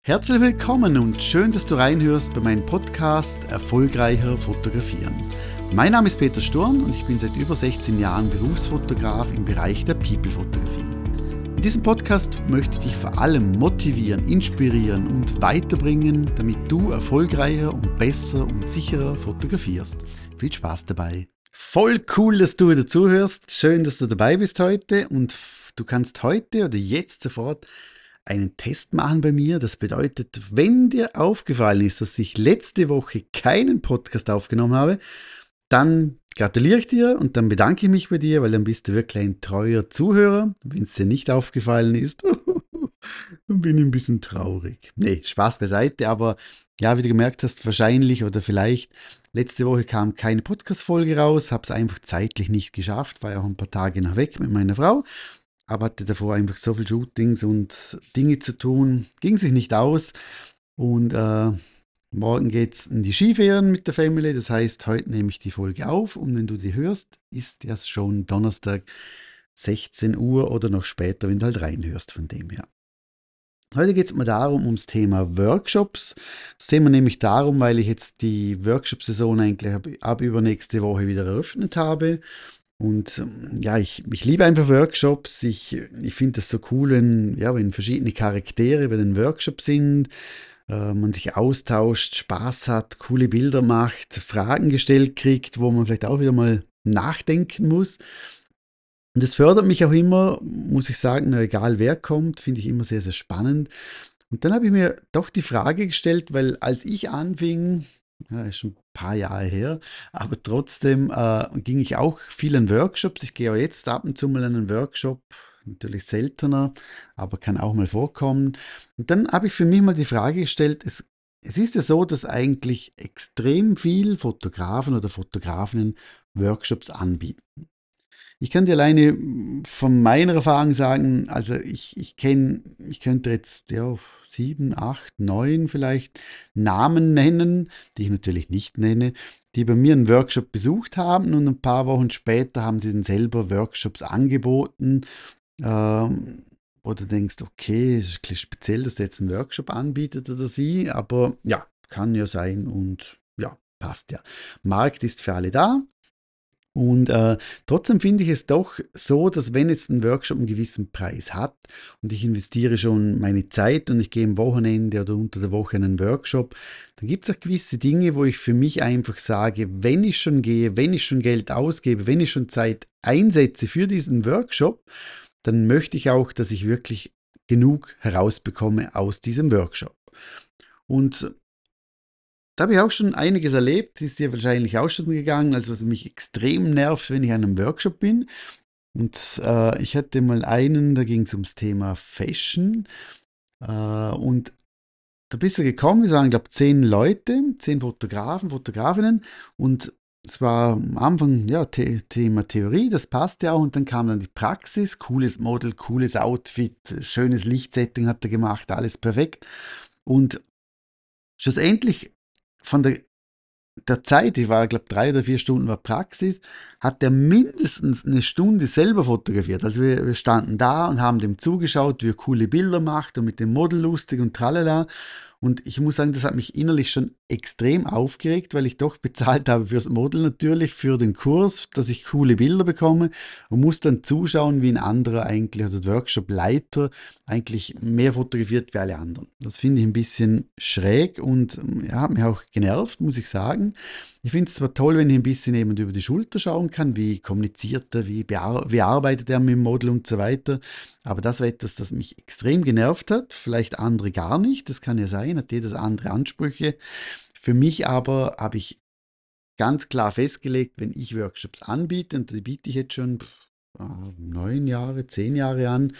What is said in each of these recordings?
Herzlich willkommen und schön, dass du reinhörst bei meinem Podcast Erfolgreicher Fotografieren. Mein Name ist Peter Sturm und ich bin seit über 16 Jahren Berufsfotograf im Bereich der People-Fotografie. In diesem Podcast möchte ich dich vor allem motivieren, inspirieren und weiterbringen, damit du erfolgreicher und besser und sicherer fotografierst. Viel Spaß dabei! Voll cool, dass du wieder zuhörst. Schön, dass du dabei bist heute und du kannst heute oder jetzt sofort einen Test machen bei mir. Das bedeutet, wenn dir aufgefallen ist, dass ich letzte Woche keinen Podcast aufgenommen habe, dann gratuliere ich dir und dann bedanke ich mich bei dir, weil dann bist du wirklich ein treuer Zuhörer. Wenn es dir nicht aufgefallen ist, dann bin ich ein bisschen traurig. Nee, Spaß beiseite, aber ja, wie du gemerkt hast, wahrscheinlich oder vielleicht, letzte Woche kam keine Podcast-Folge raus, habe es einfach zeitlich nicht geschafft, war ja auch ein paar Tage noch weg mit meiner Frau, aber hatte davor einfach so viel Shootings und Dinge zu tun, ging sich nicht aus und morgen geht's in die Skiferien mit der Family, das heißt, heute nehme ich die Folge auf und wenn du die hörst, ist das schon Donnerstag 16 Uhr oder noch später, wenn du halt reinhörst von dem her. Heute geht es mal darum, ums Thema Workshops. Das Thema nehme ich darum, weil ich jetzt die Workshop-Saison eigentlich ab übernächste Woche wieder eröffnet habe. Und ja, ich liebe einfach Workshops. Ich finde das so cool, wenn verschiedene Charaktere bei den Workshops sind, man sich austauscht, Spaß hat, coole Bilder macht, Fragen gestellt kriegt, wo man vielleicht auch wieder mal nachdenken muss. Und das fördert mich auch immer, muss ich sagen, egal wer kommt, finde ich immer sehr, sehr spannend. Und dann habe ich mir doch die Frage gestellt, weil als ich anfing, ja, ist schon ein paar Jahre her, aber trotzdem ging ich auch viel in Workshops. Ich gehe auch jetzt ab und zu mal in einen Workshop, natürlich seltener, aber kann auch mal vorkommen. Und dann habe ich für mich mal die Frage gestellt, es ist ja so, dass eigentlich extrem viel Fotografen oder Fotografinnen Workshops anbieten. Ich kann dir alleine von meiner Erfahrung sagen, also ich könnte jetzt ja 7, 8, 9 vielleicht Namen nennen, die ich natürlich nicht nenne, die bei mir einen Workshop besucht haben und ein paar Wochen später haben sie dann selber Workshops angeboten, wo du denkst, okay, es ist ein bisschen speziell, dass der jetzt einen Workshop anbietet oder sie, aber ja, kann ja sein und ja, passt ja. Markt ist für alle da. Und trotzdem finde ich es doch so, dass wenn jetzt ein Workshop einen gewissen Preis hat und ich investiere schon meine Zeit und ich gehe am Wochenende oder unter der Woche in einen Workshop, dann gibt es auch gewisse Dinge, wo ich für mich einfach sage, wenn ich schon gehe, wenn ich schon Geld ausgebe, wenn ich schon Zeit einsetze für diesen Workshop, dann möchte ich auch, dass ich wirklich genug herausbekomme aus diesem Workshop. Und da habe ich auch schon einiges erlebt, ist dir wahrscheinlich auch schon gegangen, also was mich extrem nervt, wenn ich an einem Workshop bin. Und ich hatte mal einen, da ging es ums Thema Fashion. Und da bist du gekommen, wir waren, glaube ich, 10 Leute, 10 Fotografen, Fotografinnen. Und es war am Anfang, ja, Thema Theorie, das passte ja auch. Und dann kam dann die Praxis, cooles Model, cooles Outfit, schönes Lichtsetting hat er gemacht, alles perfekt. Und schlussendlich von der Zeit, ich war, glaube 3 oder 4 Stunden war Praxis, hat er mindestens eine Stunde selber fotografiert. Also wir standen da und haben dem zugeschaut, wie er coole Bilder macht und mit dem Model lustig und tralala. Und ich muss sagen, das hat mich innerlich schon extrem aufgeregt, weil ich doch bezahlt habe fürs Model natürlich, für den Kurs, dass ich coole Bilder bekomme und muss dann zuschauen, wie ein anderer eigentlich, also der Workshop-Leiter, eigentlich mehr fotografiert wie alle anderen. Das finde ich ein bisschen schräg und ja, hat mich auch genervt, muss ich sagen. Ich finde es zwar toll, wenn ich ein bisschen jemand über die Schulter schauen kann, wie kommuniziert er, wie arbeitet er mit dem Model und so weiter. Aber das war etwas, das mich extrem genervt hat. Vielleicht andere gar nicht, das kann ja sein, hat jedes andere Ansprüche. Für mich aber habe ich ganz klar festgelegt, wenn ich Workshops anbiete, und die biete ich jetzt schon 9 Jahre, 10 Jahre an,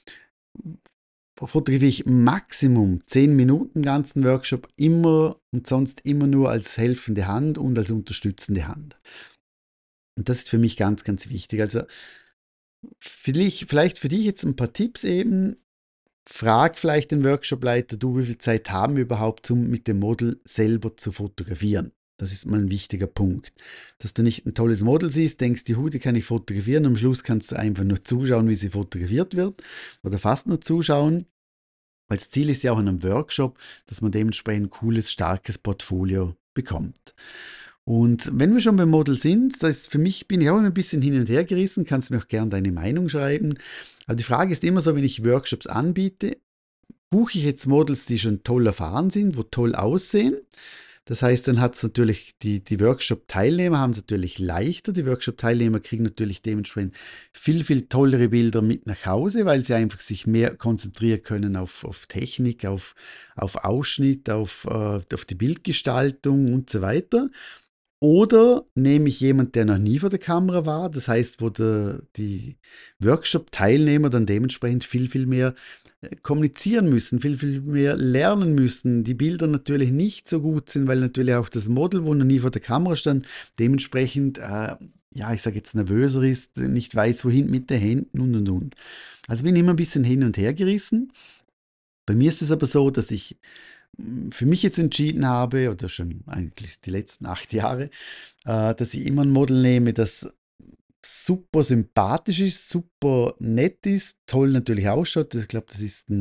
fotografiere ich Maximum 10 Minuten ganzen Workshop immer und sonst immer nur als helfende Hand und als unterstützende Hand. Und das ist für mich ganz, ganz wichtig. Also vielleicht für dich jetzt ein paar Tipps eben. Frag vielleicht den Workshopleiter, du, wie viel Zeit haben wir überhaupt, um mit dem Model selber zu fotografieren? Das ist mal ein wichtiger Punkt. Dass du nicht ein tolles Model siehst, denkst, die kann ich fotografieren, am Schluss kannst du einfach nur zuschauen, wie sie fotografiert wird oder fast nur zuschauen. Weil das Ziel ist ja auch in einem Workshop, dass man dementsprechend ein cooles, starkes Portfolio bekommt. Und wenn wir schon beim Model sind, das heißt, für mich bin ich auch immer ein bisschen hin und her gerissen, kannst mir auch gerne deine Meinung schreiben. Aber die Frage ist immer so, wenn ich Workshops anbiete, buche ich jetzt Models, die schon toll erfahren sind, wo toll aussehen. Das heißt, dann hat es natürlich, die Workshop-Teilnehmer haben es natürlich leichter. Die Workshop-Teilnehmer kriegen natürlich dementsprechend viel, viel tollere Bilder mit nach Hause, weil sie einfach sich mehr konzentrieren können auf Technik, auf Ausschnitt, auf die Bildgestaltung und so weiter. Oder nehme ich jemanden, der noch nie vor der Kamera war, das heißt, wo die Workshop-Teilnehmer dann dementsprechend viel, viel mehr kommunizieren müssen, viel, viel mehr lernen müssen, die Bilder natürlich nicht so gut sind, weil natürlich auch das Model, wo noch nie vor der Kamera stand, dementsprechend, ja, ich sage jetzt nervöser ist, nicht weiß, wohin mit den Händen und. Also bin ich immer ein bisschen hin und her gerissen. Bei mir ist es aber so, dass ich für mich jetzt entschieden habe, oder schon eigentlich die letzten 8 Jahre, dass ich immer ein Model nehme, das super sympathisch ist, super nett ist, toll natürlich ausschaut. Ich glaube,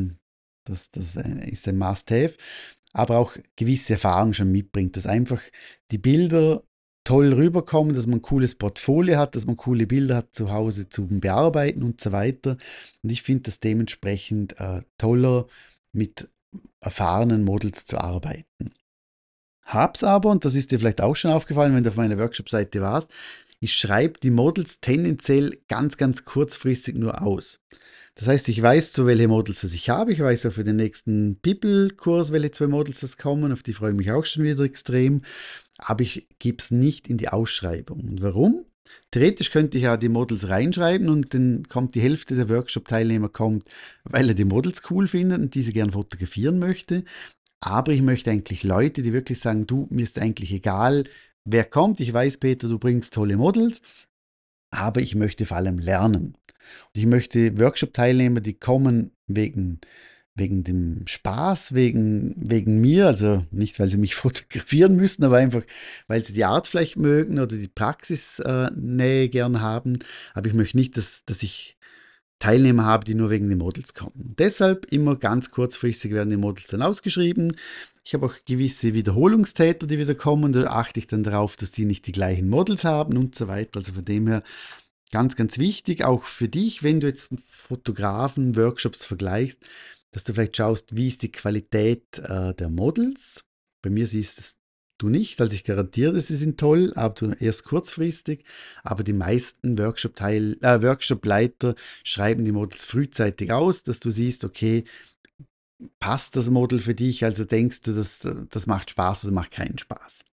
das ist ein Must-Have, aber auch gewisse Erfahrung schon mitbringt, dass einfach die Bilder toll rüberkommen, dass man ein cooles Portfolio hat, dass man coole Bilder hat zu Hause zum Bearbeiten und so weiter. Und ich finde das dementsprechend toller, mit erfahrenen Models zu arbeiten. Hab's aber, und das ist dir vielleicht auch schon aufgefallen, wenn du auf meiner Workshop-Seite warst, ich schreibe die Models tendenziell ganz, ganz kurzfristig nur aus. Das heißt, ich weiß, so welche Models das ich habe. Ich weiß auch für den nächsten People-Kurs, welche 2 Models das kommen. Auf die freue ich mich auch schon wieder extrem. Aber ich gebe es nicht in die Ausschreibung. Und warum? Theoretisch könnte ich ja die Models reinschreiben und dann kommt die Hälfte der Workshop-Teilnehmer kommt, weil er die Models cool findet und diese gern fotografieren möchte. Aber ich möchte eigentlich Leute, die wirklich sagen, du, mir ist eigentlich egal, wer kommt. Ich weiß, Peter, du bringst tolle Models, aber ich möchte vor allem lernen. Und ich möchte Workshop-Teilnehmer, die kommen wegen dem Spaß, wegen mir, also nicht, weil sie mich fotografieren müssen, aber einfach, weil sie die Art vielleicht mögen oder die Praxisnähe gern haben. Aber ich möchte nicht, dass ich Teilnehmer habe, die nur wegen den Models kommen. Deshalb immer ganz kurzfristig werden die Models dann ausgeschrieben. Ich habe auch gewisse Wiederholungstäter, die wieder kommen. Da achte ich dann darauf, dass die nicht die gleichen Models haben und so weiter. Also von dem her ganz, ganz wichtig, auch für dich, wenn du jetzt Fotografen, Workshops vergleichst, dass du vielleicht schaust, wie ist die Qualität der Models. Bei mir siehst es du nicht, also ich garantiere, sie sind toll, aber du erst kurzfristig. Aber die meisten Workshop-Leiter schreiben die Models frühzeitig aus, dass du siehst, okay, passt das Model für dich, also denkst du, das macht Spaß oder macht keinen Spaß.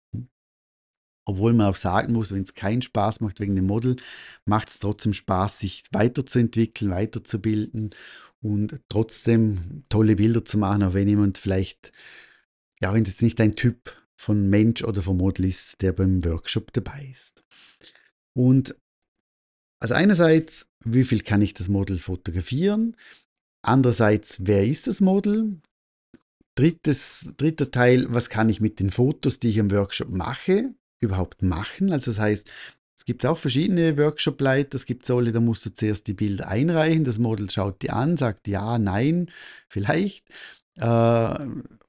Obwohl man auch sagen muss, wenn es keinen Spaß macht wegen dem Model, macht es trotzdem Spaß, sich weiterzuentwickeln, weiterzubilden und trotzdem tolle Bilder zu machen, auch wenn jemand vielleicht, ja, wenn es nicht ein Typ von Mensch oder von Model ist, der beim Workshop dabei ist. Und also einerseits, wie viel kann ich das Model fotografieren? Andererseits, wer ist das Model? Dritter Teil, was kann ich mit den Fotos, die ich im Workshop mache, überhaupt machen? Also das heißt, es gibt auch verschiedene Workshop-Leiter. Es gibt solche, da musst du zuerst die Bilder einreichen. Das Model schaut die an, sagt ja, nein, vielleicht. Äh,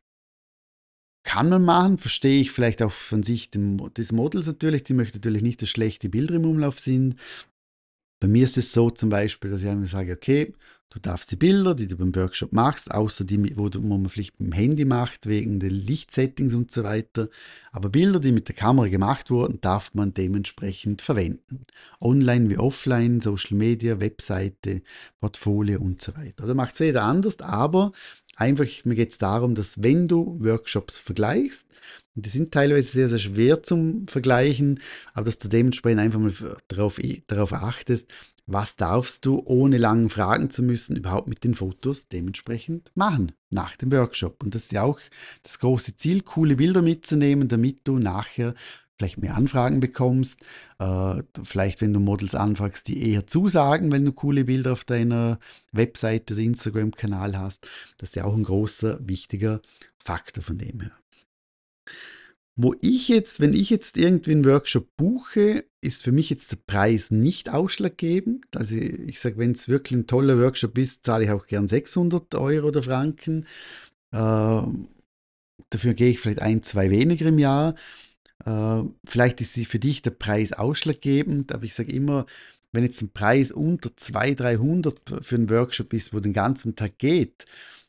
kann man machen, verstehe ich vielleicht auch von Sicht des Models natürlich. Die möchte natürlich nicht, dass schlechte Bilder im Umlauf sind. Bei mir ist es so zum Beispiel, dass ich einfach sage, okay, du darfst die Bilder, die du beim Workshop machst, außer die, wo man vielleicht mit dem Handy macht, wegen den Lichtsettings und so weiter, aber Bilder, die mit der Kamera gemacht wurden, darf man dementsprechend verwenden. Online wie offline, Social Media, Webseite, Portfolio und so weiter. Da macht es jeder anders, aber einfach, mir geht es darum, dass wenn du Workshops vergleichst, und die sind teilweise sehr, sehr schwer zum Vergleichen, aber dass du dementsprechend einfach mal darauf achtest, was darfst du, ohne lange fragen zu müssen, überhaupt mit den Fotos dementsprechend machen nach dem Workshop. Und das ist ja auch das große Ziel, coole Bilder mitzunehmen, damit du nachher vielleicht mehr Anfragen bekommst. Vielleicht, wenn du Models anfragst, die eher zusagen, wenn du coole Bilder auf deiner Webseite oder Instagram-Kanal hast. Das ist ja auch ein großer, wichtiger Faktor von dem her. Wenn ich jetzt irgendwie einen Workshop buche, ist für mich jetzt der Preis nicht ausschlaggebend. Also ich sage, wenn es wirklich ein toller Workshop ist, zahle ich auch gern 600 € oder Franken. Dafür gehe ich vielleicht ein, zwei weniger im Jahr. Vielleicht ist für dich der Preis ausschlaggebend, aber ich sage immer, wenn jetzt ein Preis unter 200, 300 für einen Workshop ist, wo den ganzen Tag geht,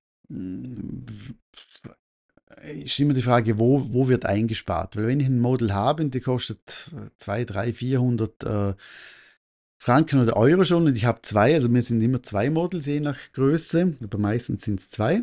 ist immer die Frage, wo wird eingespart? Weil wenn ich ein Model habe und die kostet 200, 300, 400 Franken oder Euro schon und ich habe zwei, also mir sind immer zwei Models je nach Größe, aber meistens sind es zwei,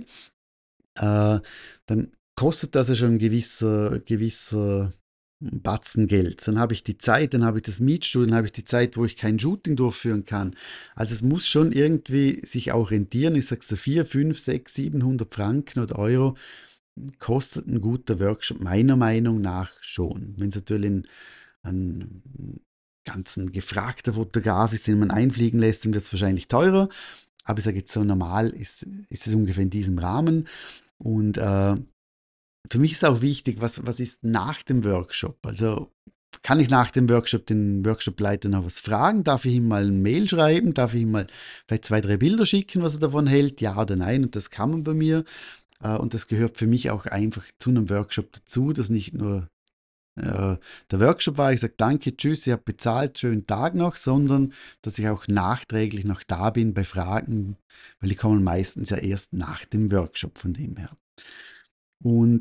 dann kostet das ja schon ein gewisser Batzen Geld. Dann habe ich die Zeit, dann habe ich das Mietstudio, dann habe ich die Zeit, wo ich kein Shooting durchführen kann. Also es muss schon irgendwie sich auch rentieren. Ich sage so 4, 5, 6, 700 Franken oder Euro kostet ein guter Workshop meiner Meinung nach schon. Wenn es natürlich ein ganz gefragter Fotograf ist, den man einfliegen lässt, dann wird es wahrscheinlich teurer. Aber ich sage jetzt so normal ist es ungefähr in diesem Rahmen. Und für mich ist auch wichtig, was ist nach dem Workshop? Also kann ich nach dem Workshop den Workshopleiter noch was fragen? Darf ich ihm mal ein Mail schreiben? Darf ich ihm mal vielleicht zwei, drei Bilder schicken, was er davon hält? Ja oder nein? Und das kann man bei mir. Und das gehört für mich auch einfach zu einem Workshop dazu, dass nicht nur der Workshop war, ich sage danke, tschüss, ihr habt bezahlt, schönen Tag noch, sondern dass ich auch nachträglich noch da bin bei Fragen, weil die kommen meistens ja erst nach dem Workshop von dem her. Und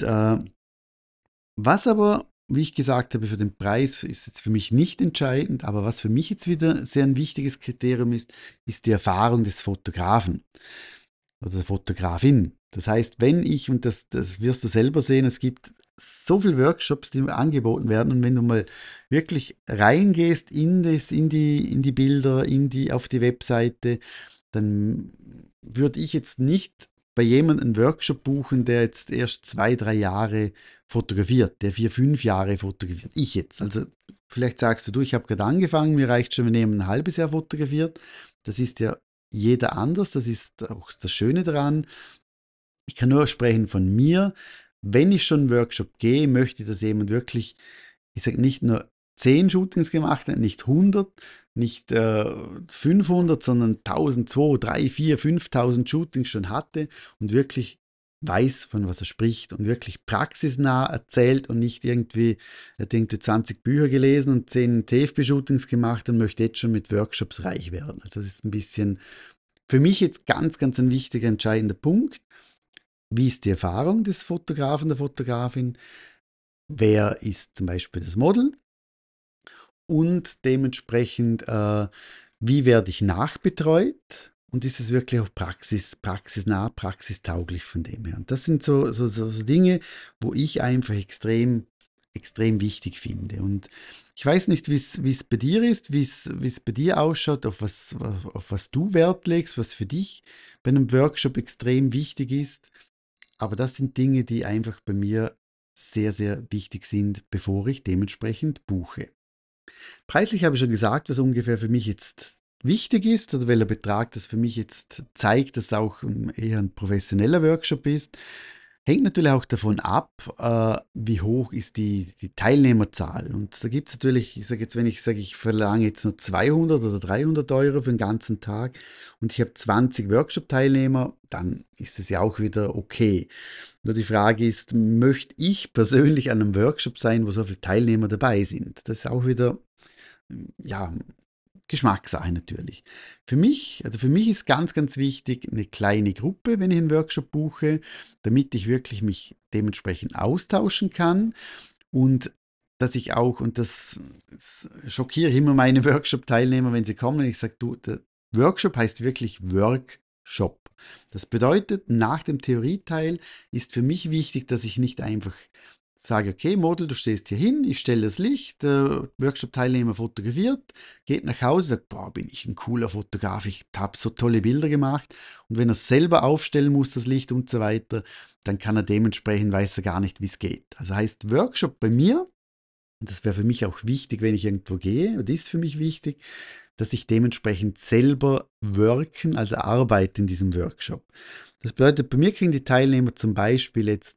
was aber, wie ich gesagt habe, für den Preis ist jetzt für mich nicht entscheidend, aber was für mich jetzt wieder sehr ein wichtiges Kriterium ist, ist die Erfahrung des Fotografen oder der Fotografin. Das heißt, wenn ich, und das wirst du selber sehen, es gibt so viele Workshops, die angeboten werden, und wenn du mal wirklich reingehst in die Bilder, auf die Webseite, dann würde ich jetzt nicht bei jemandem einen Workshop buchen, der jetzt erst 2, 3 Jahre fotografiert, der 4, 5 Jahre fotografiert. Ich jetzt. Also vielleicht sagst du, ich habe gerade angefangen, mir reicht schon, wenn jemand ein halbes Jahr fotografiert. Das ist ja jeder anders, das ist auch das Schöne daran. Ich kann nur sprechen von mir. Wenn ich schon einen Workshop gehe, möchte ich, dass jemand wirklich, ich sage nicht nur 10 Shootings gemacht hat, nicht 100, nicht 500, sondern 1000, 2, 3, 4, 5000 Shootings schon hatte und wirklich weiß, von was er spricht und wirklich praxisnah erzählt und nicht irgendwie, er hat irgendwie 20 Bücher gelesen und 10 TFB-Shootings gemacht und möchte jetzt schon mit Workshops reich werden. Also das ist ein bisschen für mich jetzt ganz, ganz ein wichtiger, entscheidender Punkt. Wie ist die Erfahrung des Fotografen, der Fotografin? Wer ist zum Beispiel das Model? Und dementsprechend, wie werde ich nachbetreut? Und ist es wirklich auch praxisnah, praxistauglich von dem her? Und das sind so Dinge, wo ich einfach extrem wichtig finde. Und ich weiß nicht, wie es bei dir ist, wie es bei dir ausschaut, auf was du Wert legst, was für dich bei einem Workshop extrem wichtig ist. Aber das sind Dinge, die einfach bei mir sehr, sehr wichtig sind, bevor ich dementsprechend buche. Preislich habe ich schon gesagt, was ungefähr für mich jetzt wichtig ist oder welcher Betrag das für mich jetzt zeigt, dass auch eher ein professioneller Workshop ist. Hängt natürlich auch davon ab, wie hoch ist die Teilnehmerzahl. Und da gibt es natürlich, ich sage jetzt, wenn ich sage, ich verlange jetzt nur 200 oder 300 € für den ganzen Tag und ich habe 20 Workshop-Teilnehmer, dann ist es ja auch wieder okay. Nur die Frage ist, möchte ich persönlich an einem Workshop sein, wo so viele Teilnehmer dabei sind? Das ist auch wieder, ja, Geschmackssache natürlich. Also für mich ist ganz, ganz wichtig eine kleine Gruppe, wenn ich einen Workshop buche, damit ich wirklich mich dementsprechend austauschen kann und dass ich auch, und das schockiere ich immer meine Workshop-Teilnehmer, wenn sie kommen, ich sage, du, der Workshop heißt wirklich Workshop. Das bedeutet, nach dem Theorieteil ist für mich wichtig, dass ich nicht einfach sage, okay, Model, du stehst hier hin, ich stelle das Licht, der Workshop-Teilnehmer fotografiert, geht nach Hause, sagt, boah, bin ich ein cooler Fotograf, ich habe so tolle Bilder gemacht. Und wenn er es selber aufstellen muss, das Licht und so weiter, dann kann er dementsprechend, weiß er gar nicht, wie es geht. Also heißt Workshop bei mir, und das wäre für mich auch wichtig, wenn ich irgendwo gehe, und ist für mich wichtig, dass ich dementsprechend selber worken, also arbeite in diesem Workshop. Das bedeutet, bei mir kriegen die Teilnehmer zum Beispiel jetzt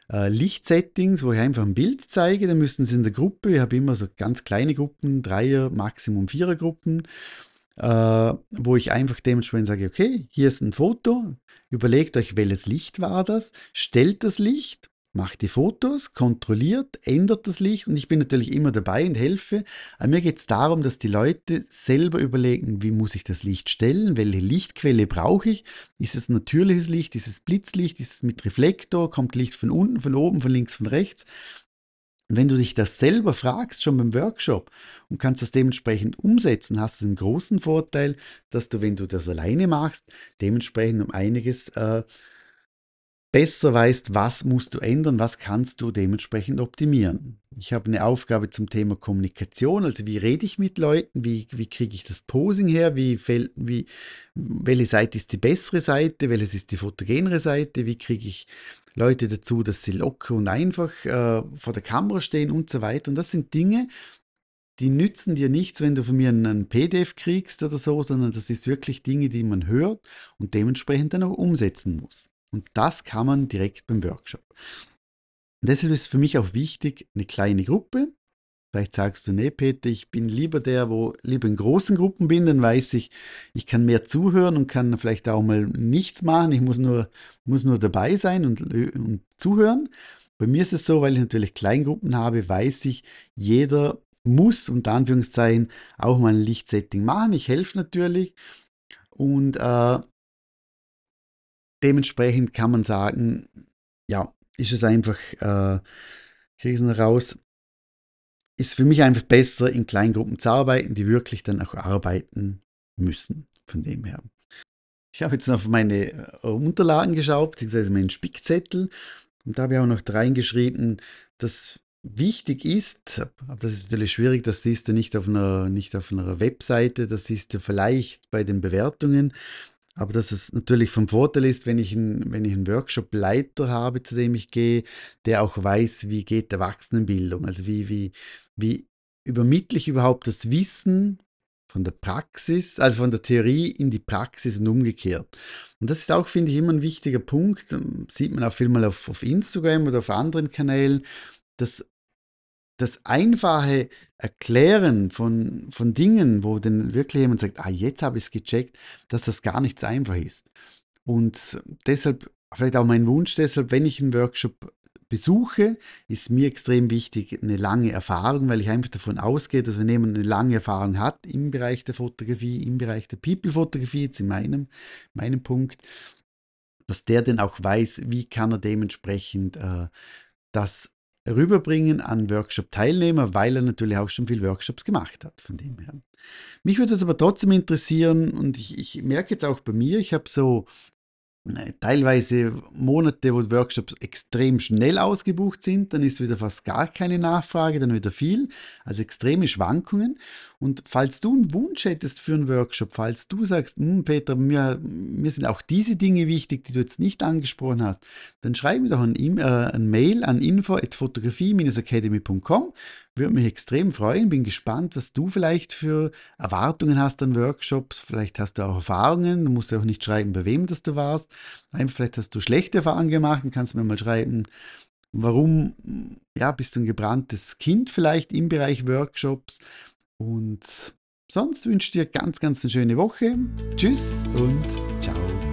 Lichtsettings, wo ich einfach ein Bild zeige. Dann müssen sie in der Gruppe, ich habe immer so ganz kleine Gruppen, Dreier, Maximum Vierer Gruppen, wo ich einfach dementsprechend sage, okay, hier ist ein Foto, überlegt euch, welches Licht war das, stellt das Licht, macht die Fotos, kontrolliert, ändert das Licht und ich bin natürlich immer dabei und helfe. Aber mir geht es darum, dass die Leute selber überlegen, wie muss ich das Licht stellen, welche Lichtquelle brauche ich, ist es natürliches Licht, ist es Blitzlicht, ist es mit Reflektor, kommt Licht von unten, von oben, von links, von rechts. Und wenn du dich das selber fragst, schon beim Workshop und kannst das dementsprechend umsetzen, hast du einen großen Vorteil, dass du, wenn du das alleine machst, dementsprechend um einiges besser weißt, was musst du ändern, was kannst du dementsprechend optimieren. Ich habe eine Aufgabe zum Thema Kommunikation, also wie rede ich mit Leuten, wie kriege ich das Posing her, welche Seite ist die bessere Seite, welches ist die fotogenere Seite, wie kriege ich Leute dazu, dass sie locker und einfach vor der Kamera stehen und so weiter. Und das sind Dinge, die nützen dir nichts, wenn du von mir einen PDF kriegst oder so, sondern das ist wirklich Dinge, die man hört und dementsprechend dann auch umsetzen muss. Und das kann man direkt beim Workshop. Und deshalb ist für mich auch wichtig, eine kleine Gruppe. Vielleicht sagst du, nee, Peter, ich bin lieber der, wo lieber in großen Gruppen bin, dann weiß ich, ich kann mehr zuhören und kann vielleicht auch mal nichts machen. Ich muss nur dabei sein und zuhören. Bei mir ist es so, weil ich natürlich Kleingruppen habe, weiß ich, jeder muss, unter Anführungszeichen, auch mal ein Lichtsetting machen. Ich helfe natürlich und dementsprechend kann man sagen, ja, ist es einfach, kriege ich es noch raus, ist für mich einfach besser, in Kleingruppen zu arbeiten, die wirklich dann auch arbeiten müssen, von dem her. Ich habe jetzt noch auf meine Unterlagen geschaut, beziehungsweise meinen Spickzettel, und da habe ich auch noch reingeschrieben, dass wichtig ist, aber das ist natürlich schwierig, das siehst du nicht auf einer Webseite, das siehst du vielleicht bei den Bewertungen, aber dass es natürlich vom Vorteil ist, wenn ich einen Workshop-Leiter habe, zu dem ich gehe, der auch weiß, wie geht Erwachsenenbildung, also wie übermittle ich überhaupt das Wissen von der Praxis, also von der Theorie in die Praxis und umgekehrt. Und das ist auch, finde ich, immer ein wichtiger Punkt, sieht man auch viel mal auf Instagram oder auf anderen Kanälen, dass das einfache Erklären von Dingen, wo dann wirklich jemand sagt, jetzt habe ich es gecheckt, dass das gar nicht so einfach ist. Und deshalb, vielleicht auch mein Wunsch, deshalb, wenn ich einen Workshop besuche, ist mir extrem wichtig eine lange Erfahrung, weil ich einfach davon ausgehe, dass wenn jemand eine lange Erfahrung hat im Bereich der Fotografie, im Bereich der People-Fotografie, jetzt in meinem Punkt, dass der dann auch weiß, wie kann er dementsprechend das rüberbringen an Workshop-Teilnehmer, weil er natürlich auch schon viele Workshops gemacht hat, von dem her. Mich würde es aber trotzdem interessieren und ich merke jetzt auch bei mir, ich habe so teilweise Monate, wo Workshops extrem schnell ausgebucht sind, dann ist wieder fast gar keine Nachfrage, dann wieder viel, also extreme Schwankungen. Und falls du einen Wunsch hättest für einen Workshop, falls du sagst, Peter, mir sind auch diese Dinge wichtig, die du jetzt nicht angesprochen hast, dann schreib mir doch ein Mail an info@fotografie-academy.com. Würde mich extrem freuen, bin gespannt, was du vielleicht für Erwartungen hast an Workshops. Vielleicht hast du auch Erfahrungen, du musst ja auch nicht schreiben, bei wem das du warst. Einfach vielleicht hast du schlechte Erfahrungen gemacht und kannst mir mal schreiben, warum, ja, bist du ein gebranntes Kind vielleicht im Bereich Workshops. Und sonst wünsche ich dir ganz, ganz eine schöne Woche. Tschüss und ciao.